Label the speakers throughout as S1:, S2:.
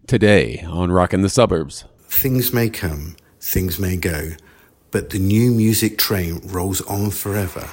S1: Today on Rockin' the Suburbs.
S2: Things may come, things may go, but the new music train rolls on forever.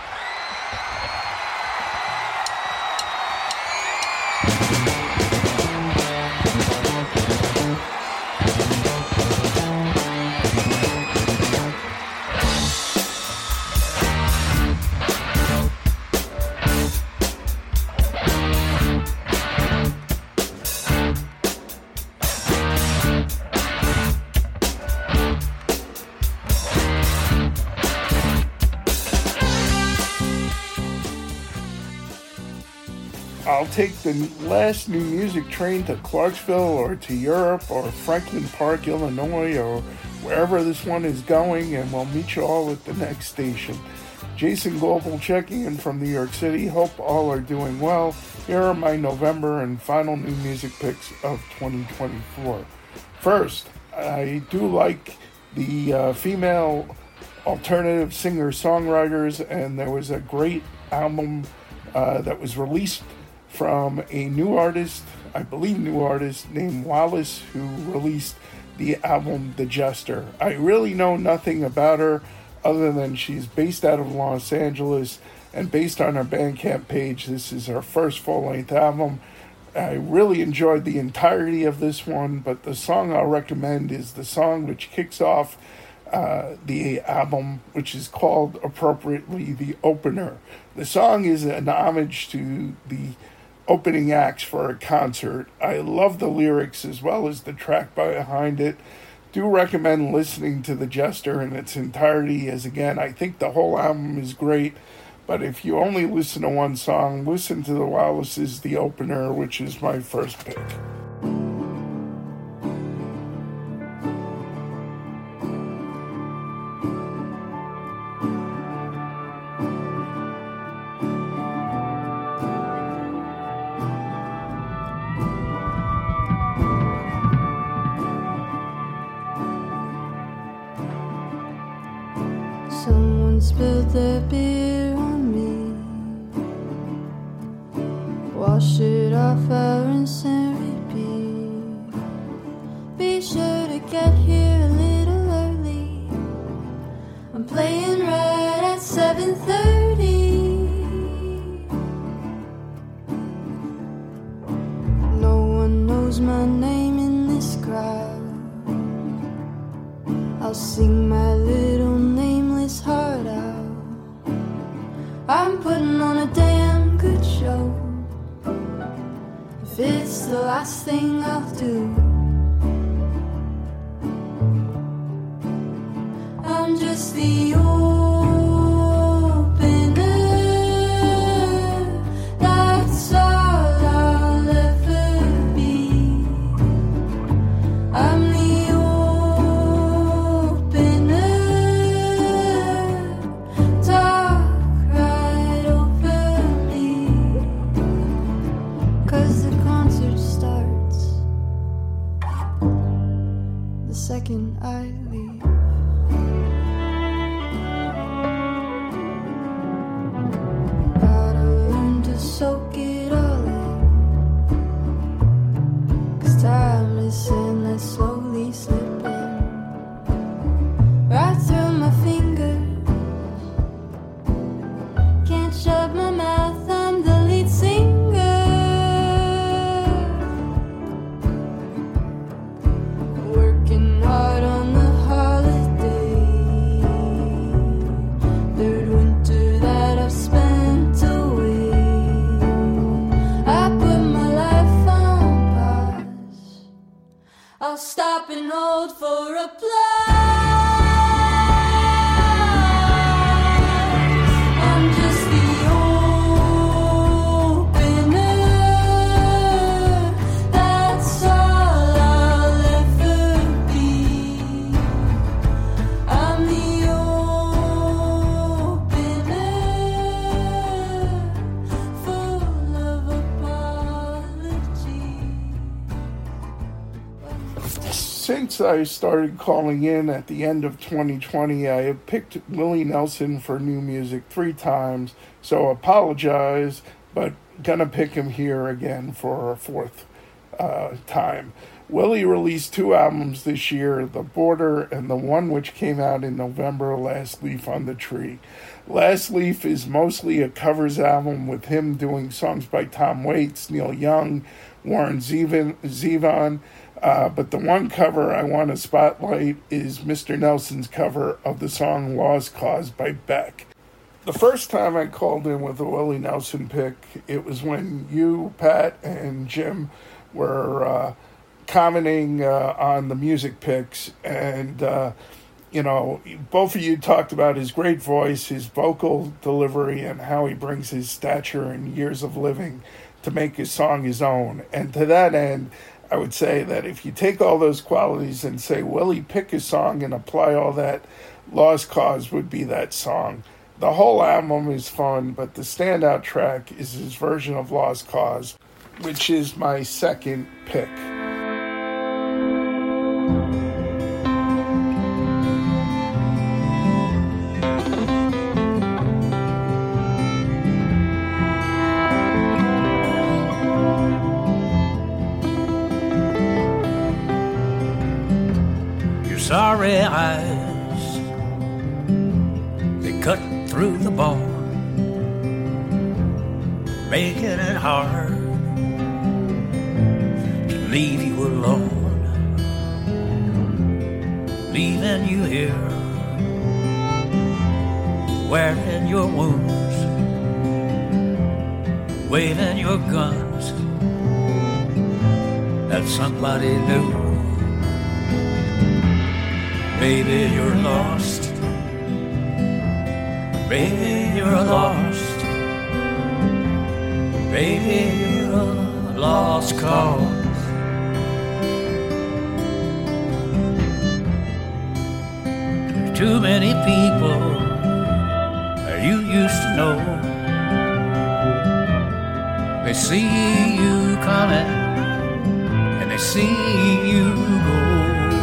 S3: I'll take the last new music train to Clarksville or to Europe or Franklin Park, Illinois, or wherever this one is going, and we'll meet you all at the next station. Jason Global checking in from New York City. Hope all are doing well. Here are my November and final new music picks of 2024. First, I do like the female alternative singer-songwriters, and there was a great album that was released from a new artist, I believe new artist, named Wallace, who released the album The Jester. I really know nothing about her other than she's based out of Los Angeles, and based on her Bandcamp page, this is her first full-length album. I really enjoyed the entirety of this one, but the song I'll recommend is the song which kicks off the album, which is called appropriately The Opener. The song is an homage to the opening acts for a concert. I love the lyrics as well as the track behind it. Do recommend listening to The Jester in its entirety, as again, I think the whole album is great, but if you only listen to one song, listen to the Wallace's The Opener, which is my first pick.
S4: Someone spilled their beer on me. Wash it off our instant repeat. Be sure to get here a little early. I'm playing right at 7:30. No one knows my name in this crowd. I'll sing my little nameless heart out. I'm putting on a damn good show. If it's the last thing I'll do, I'm just the opener. That's all I'll ever be. I'm the second I leave. Gotta learn to soak it all in, 'cause time is sand that's slowly slipping right through my fingers. Can't shut my mouth, I'm the lead singer. I'll stop and hold for applause. I'm just the opener. That's all I'll ever be. I'm the opener, full of apology.
S3: Since I started calling in at the end of 2020, I have picked Willie Nelson for new music 3 times, so apologize, but gonna pick him here again for a 4th. time. Willie released 2 albums this year, The Border and the one which came out in November, Last Leaf on the Tree. Last Leaf is mostly a covers album with him doing songs by Tom Waits, Neil Young, Warren Zevon, but the one cover I want to spotlight is Mr. Nelson's cover of the song Lost Cause by Beck. The first time I called in with a Willie Nelson pick, it was when you, Pat, and Jim were commenting on the music picks, and both of you talked about his great voice, his vocal delivery, and how he brings his stature and years of living to make his song his own. And to that end, I would say that if you take all those qualities and say, Willie, pick a song and apply all that, Lost Cause would be that song. The whole album is fun, but the standout track is his version of Lost Cause, which is my second pick.
S5: Sorry eyes, they cut through the bar, making it hard to leave you alone, leaving you here, wearing your wounds, waving your guns at somebody new. Baby, you're lost. Baby, you're lost. Baby, you're a lost cause. Too many people you used to know, they see you coming and they see you go.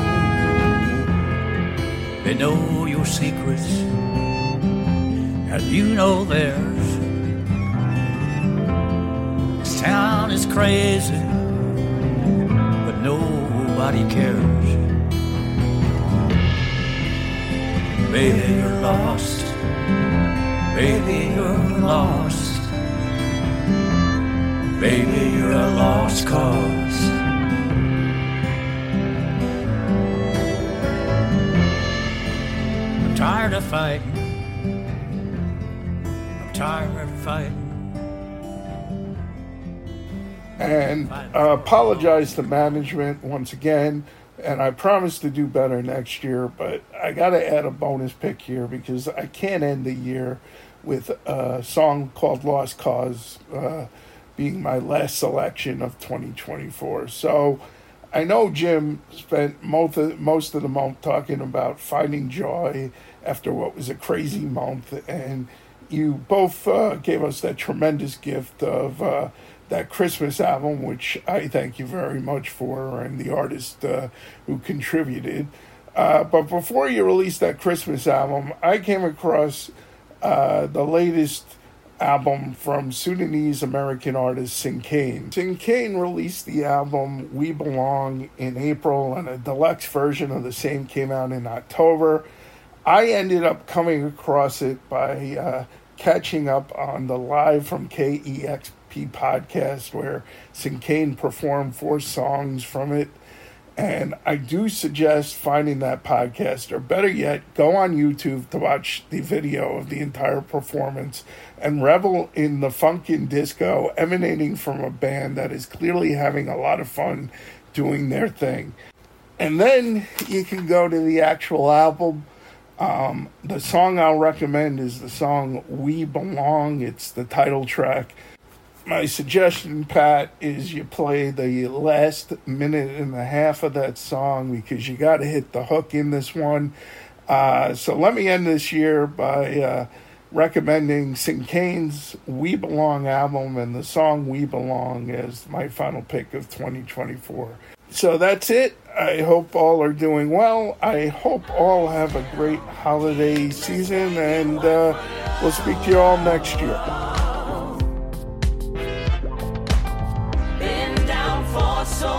S5: They know your secrets, and you know theirs. This town is crazy, but nobody cares. Baby, you're lost. Baby, you're lost. Baby, you're a lost cause. I'm tired of fighting. I'm tired of fighting.
S3: And apologize to management once again. And I promise to do better next year, but I got to add a bonus pick here because I can't end the year with a song called Lost Cause being my last selection of 2024. So I know Jim spent most of the month talking about finding joy after what was a crazy month, and you both gave us that tremendous gift of that Christmas album, which I thank you very much for, and the artist who contributed. But before you released that Christmas album, I came across the latest album from Sudanese-American artist Sinkane. Sinkane released the album We Belong in April, and a deluxe version of the same came out in October. I ended up coming across it by catching up on the Live from KEXP podcast where Sinkane performed 4 songs from it, and I do suggest finding that podcast, or better yet, go on YouTube to watch the video of the entire performance and revel in the funk and disco emanating from a band that is clearly having a lot of fun doing their thing. And then you can go to the actual album. The song I'll recommend is the song We Belong. It's the title track. My suggestion, Pat, is you play the last minute and a half of that song because you got to hit the hook in this one. So let me end this year by recommending Sinkane's We Belong album and the song We Belong as my final pick of 2024. So that's it. I hope all are doing well. I hope all have a great holiday season, and we'll speak to you all next year.
S6: So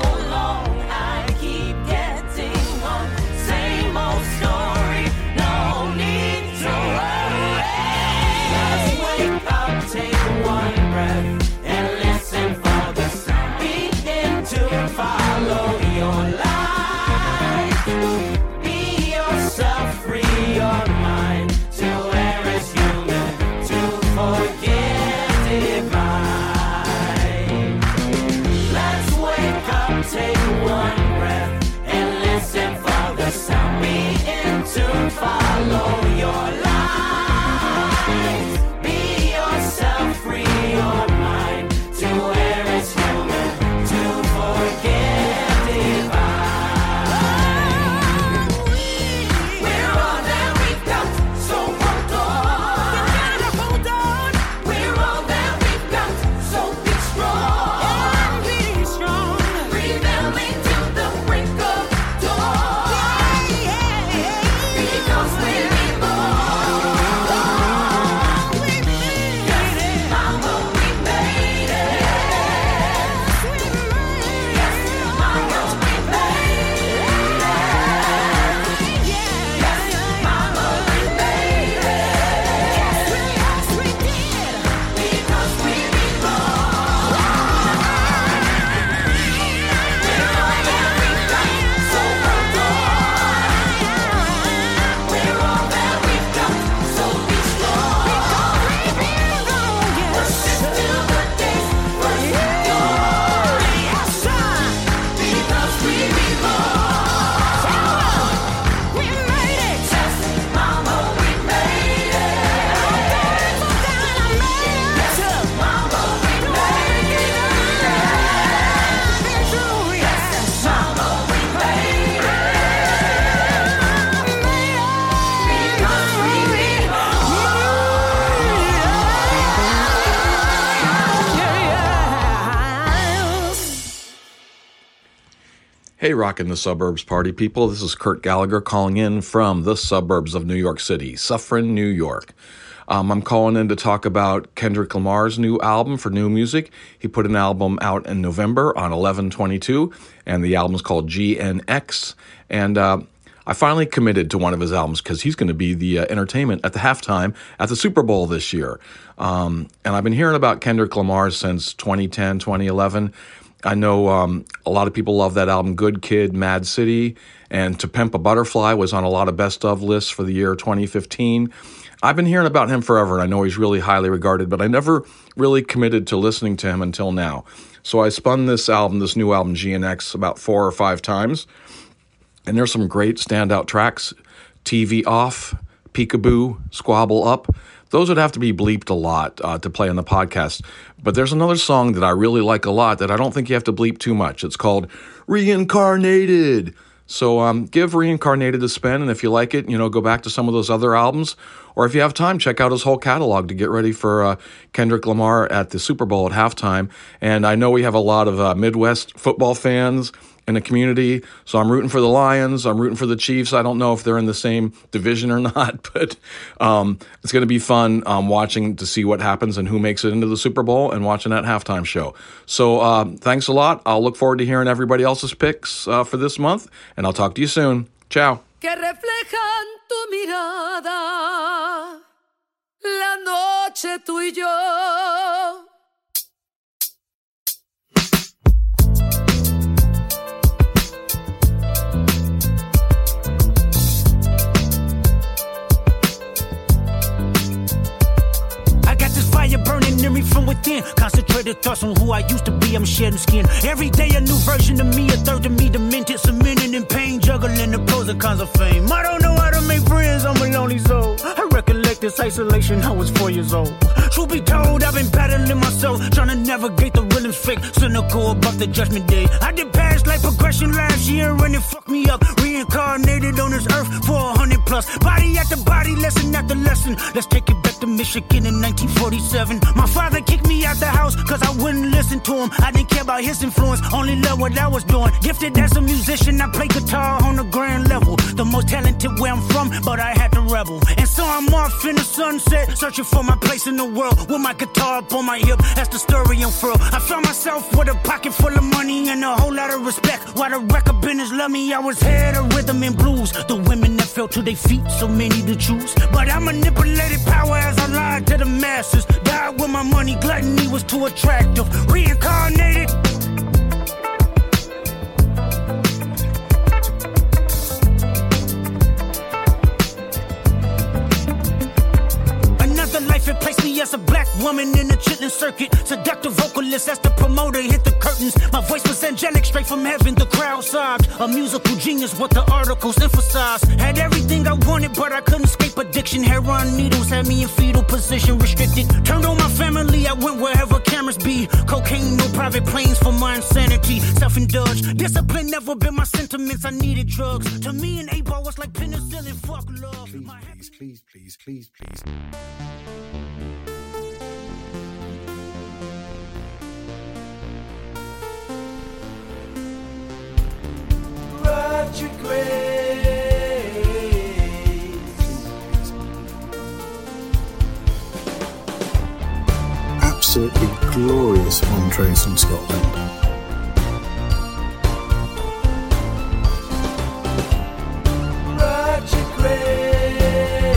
S6: Hey, Rockin' the Suburbs party people. This is Kurt Gallagher calling in from the suburbs of New York City, Suffern, New York. I'm calling in to talk about Kendrick Lamar's new album for new music. He put an album out in November on 11/22, and the album's called GNX. And I finally committed to one of his albums because he's going to be the entertainment at the halftime at the Super Bowl this year. And I've been hearing about Kendrick Lamar since 2010, 2011. I know a lot of people love that album, Good Kid, Mad City, and To Pimp a Butterfly was on a lot of best of lists for the year 2015. I've been hearing about him forever, and I know he's really highly regarded, but I never really committed to listening to him until now. So I spun this new album, GNX, about 4 or 5 times, and there's some great standout tracks. TV Off, Peekaboo, Squabble Up. Those would have to be bleeped a lot to play on the podcast. But there's another song that I really like a lot that I don't think you have to bleep too much. It's called Reincarnated. So give Reincarnated a spin, and if you like it, go back to some of those other albums. Or if you have time, check out his whole catalog to get ready for Kendrick Lamar at the Super Bowl at halftime. And I know we have a lot of Midwest football fans in the community, so I'm rooting for the Lions. I'm rooting for the Chiefs. I don't know if they're in the same division or not, but it's going to be fun watching to see what happens and who makes it into the Super Bowl and watching that halftime show. So thanks a lot. I'll look forward to hearing everybody else's picks for this month, and I'll talk to you soon. Ciao.
S7: Que reflejan tu mirada, la noche tú y yo.
S8: Fire burning in me from within. Concentrated thoughts on who I used to be. I'm shedding skin. Every day a new version of me, a third of me demented, cemented in pain, juggling the pros and cons of fame. I don't know how to make friends, I'm a lonely soul. I recollect this isolation, I was 4 years old. Truth be told, I've been battling myself, trying to navigate the rhythms fake, cynical about the judgment day. I did past life progression last year and it fucked me up. Reincarnated on this earth for 100 plus. Body after body, lesson after lesson. Let's take it back to Michigan in 1947. My father kicked me out the house cause I wouldn't listen to him. I didn't care about his influence, only loved what I was doing. Gifted as a musician, I play guitar on the grand level. The most talented where I'm from, but I had to rebel. And so I'm off in the sunset, searching for my place in the world. With my guitar up on my hip, that's the story unfurled. I found myself with a pocket full of money and a whole lot of respect. While the record business loved me, I was head of rhythm and blues. The women that fell to their feet, so many to choose. But I manipulated power as I lied to the masses. Died with my money, gluttony was too attractive. Reincarnated. Life it placed me as a black woman in the chitlin circuit. Seductive vocalist as the promoter hit the curtains. My voice was angelic, straight from heaven. The crowd sobbed. A musical genius, what the articles emphasized. Had everything I wanted, but I couldn't escape addiction. Heroin needles had me in fetal position, restricted. Turned on my family, I went wherever cameras be. Cocaine, no private planes for my insanity. Self-indulged, discipline never been my sentiments. I needed drugs. To me, an 8-ball was like penicillin. Fuck love.
S2: Please.
S9: Roger Grace.
S2: Absolutely glorious entrees from Scotland.
S9: Roger Grace.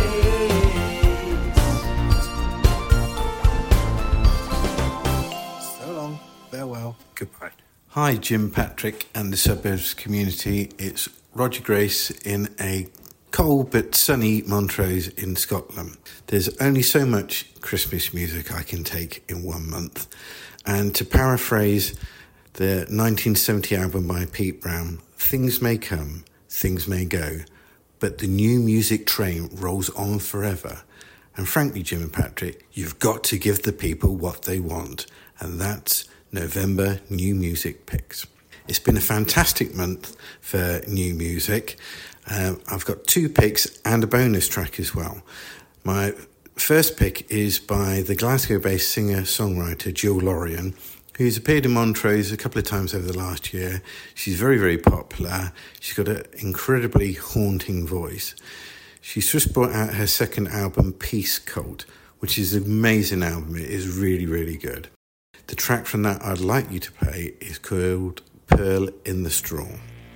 S2: So long. Farewell. Goodbye. Hi, Jim Patrick and the Suburbs community. It's Roger Grace in a cold but sunny Montrose in Scotland. There's only so much Christmas music I can take in 1 month. And to paraphrase the 1970 album by Pete Brown, things may come, things may go, but the new music train rolls on forever. And frankly, Jim and Patrick, you've got to give the people what they want. And that's November New Music Picks. It's been a fantastic month for new music. I've got 2 picks and a bonus track as well. My first pick is by the Glasgow-based singer-songwriter Jill Lorien, who's appeared in Montrose a couple of times over the last year. She's very, very popular. She's got an incredibly haunting voice. She's just brought out her second album, Peace Cult, which is an amazing album. It is really, really good. The track from that I'd like you to play is called Pearl in the Straw.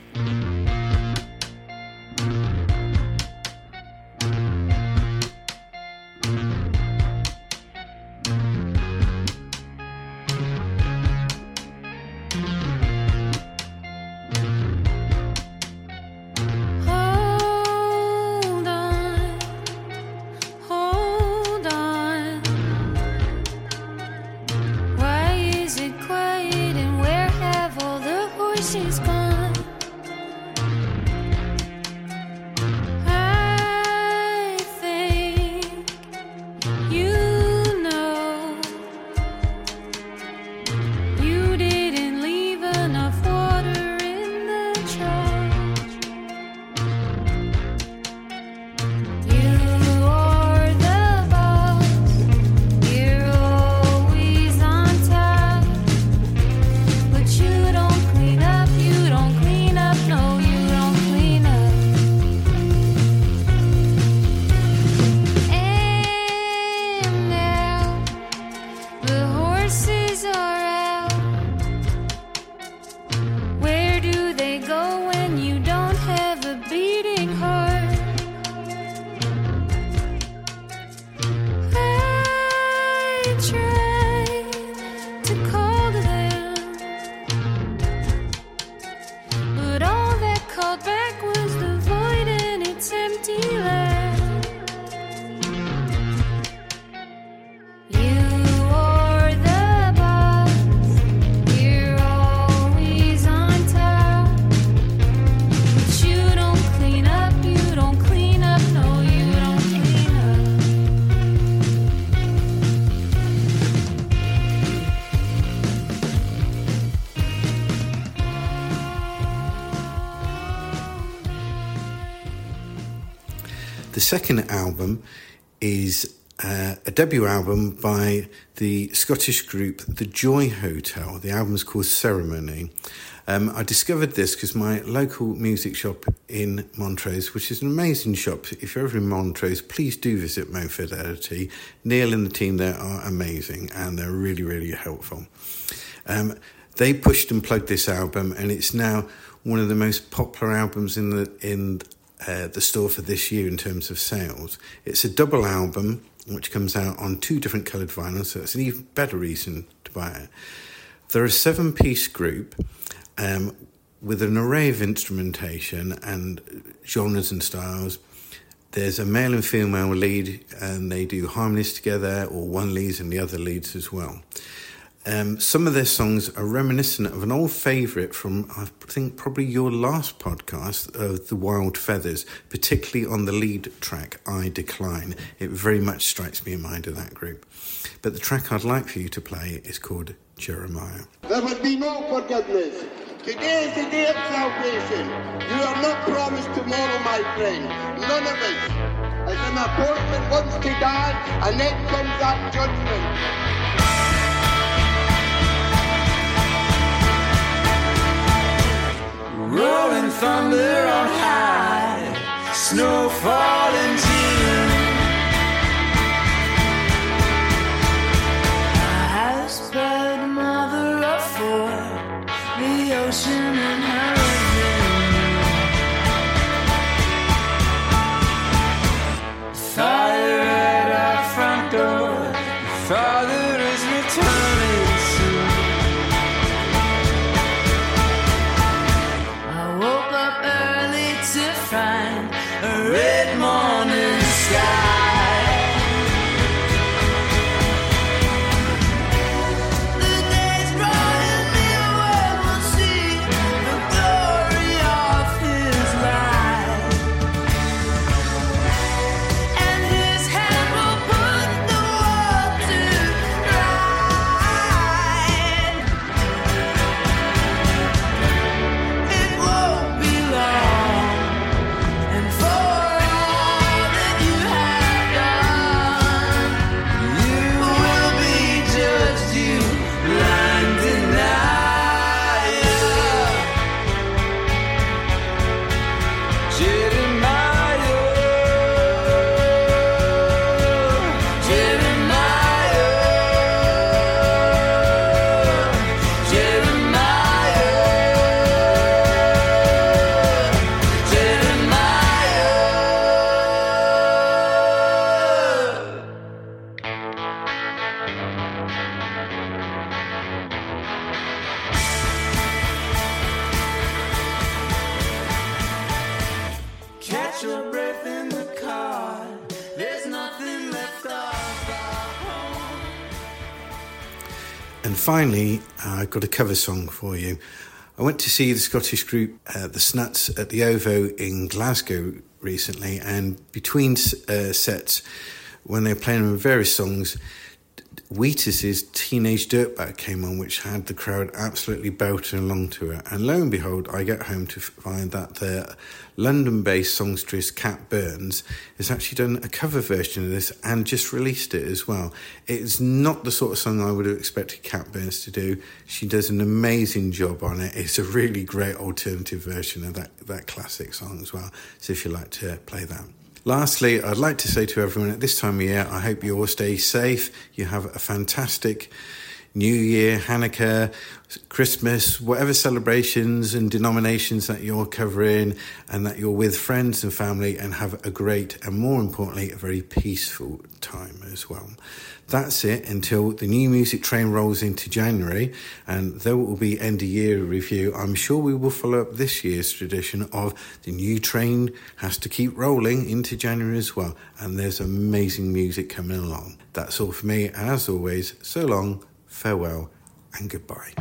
S2: The second album is a debut album by the Scottish group The Joy Hotel. The album is called Ceremony. I discovered this because my local music shop in Montrose, which is an amazing shop. If you're ever in Montrose, please do visit Mo Fidelity. Neil and the team there are amazing and they're really, really helpful. They pushed and plugged this album, and it's now one of the most popular albums in the store for this year in terms of sales. It's a double album which comes out on 2 different coloured vinyls, so it's an even better reason to buy it. They're a 7-piece group with an array of instrumentation and genres and styles. There's a male and female lead, and they do harmonies together, or one leads and the other leads as well. Some of their songs are reminiscent of an old favourite from, I think, probably your last podcast, of The Wild Feathers, particularly on the lead track, I Decline. It very much strikes me in mind of that group. But the track I'd like for you to play is called Jeremiah.
S10: There will be no forgiveness. Today is the day of salvation. You are not promised tomorrow, my friend. None of us. As an appointment wants to die, and then comes that judgment.
S9: Rolling thunder on high, snow falling June. A houseboat mother of 4, the ocean and her river. Fire at our front door, Father is returning soon. Find a red morning
S2: And finally, I've got a cover song for you. I went to see the Scottish group The Snuts at the OVO in Glasgow recently, and between sets, when they were playing various songs, Wheatus's Teenage Dirtbag came on, which had the crowd absolutely belting along to it. And lo and behold, I get home to find that the London-based songstress Cat Burns has actually done a cover version of this and just released it as well. It's not the sort of song I would have expected Cat Burns to do. She does an amazing job on it. It's a really great alternative version of that classic song as well. So if you'd like to play that. Lastly, I'd like to say to everyone at this time of year, I hope you all stay safe. You have a fantastic New Year, Hanukkah, Christmas, whatever celebrations and denominations that you're covering, and that you're with friends and family and have a great and, more importantly, a very peaceful time as well. That's it until the new music train rolls into January, and though it will be end of year review, I'm sure we will follow up this year's tradition of the new train has to keep rolling into January as well, and there's amazing music coming along. That's all for me, and as always, so long, farewell, and goodbye.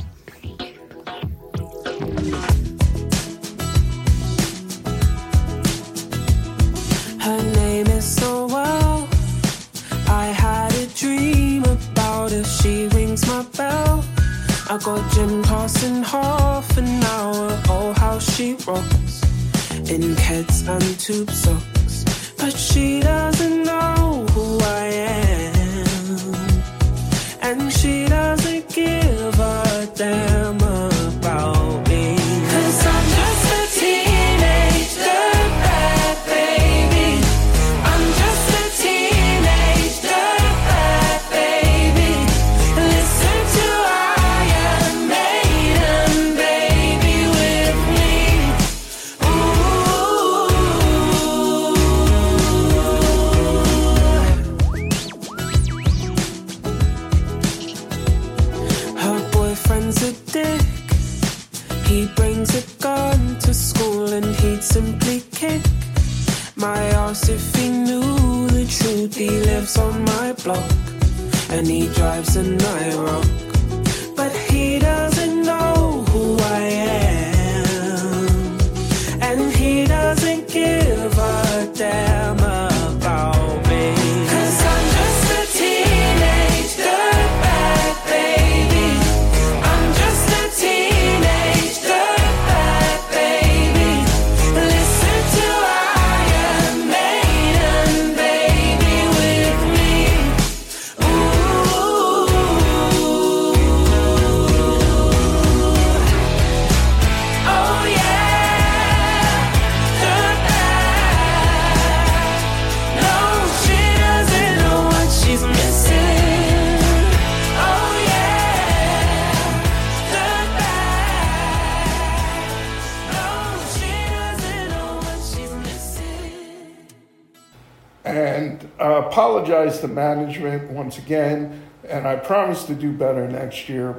S11: Her name is Noel. I had a dream about her. She rings my bell. I got gym class in half an hour. Oh, how she rocks in Keds and tube socks. But she doesn't know who I am, and she doesn't give a damn about me. 'Cause I'm just a teenage dirtbag baby. I'm just a teenage dirtbag baby. Listen to Iron Maiden, baby, with me. Her boyfriend's a dick. He brings a gun to school and he'd simply kick my ass if he knew the truth. He lives on my block and he drives a Nyrock, but he doesn't know who I am, and he doesn't give a damn about me. 'Cause I'm just a teenage dirtbag baby. I'm just a teenage dirtbag baby. Listen to Iron Maiden, baby, with me. Oh yeah, dirtbag. No, she doesn't know what she's missing. Oh yeah, dirtbag. No, she doesn't know what she's missing.
S3: And apologize to management once again, and I promise to do better next year.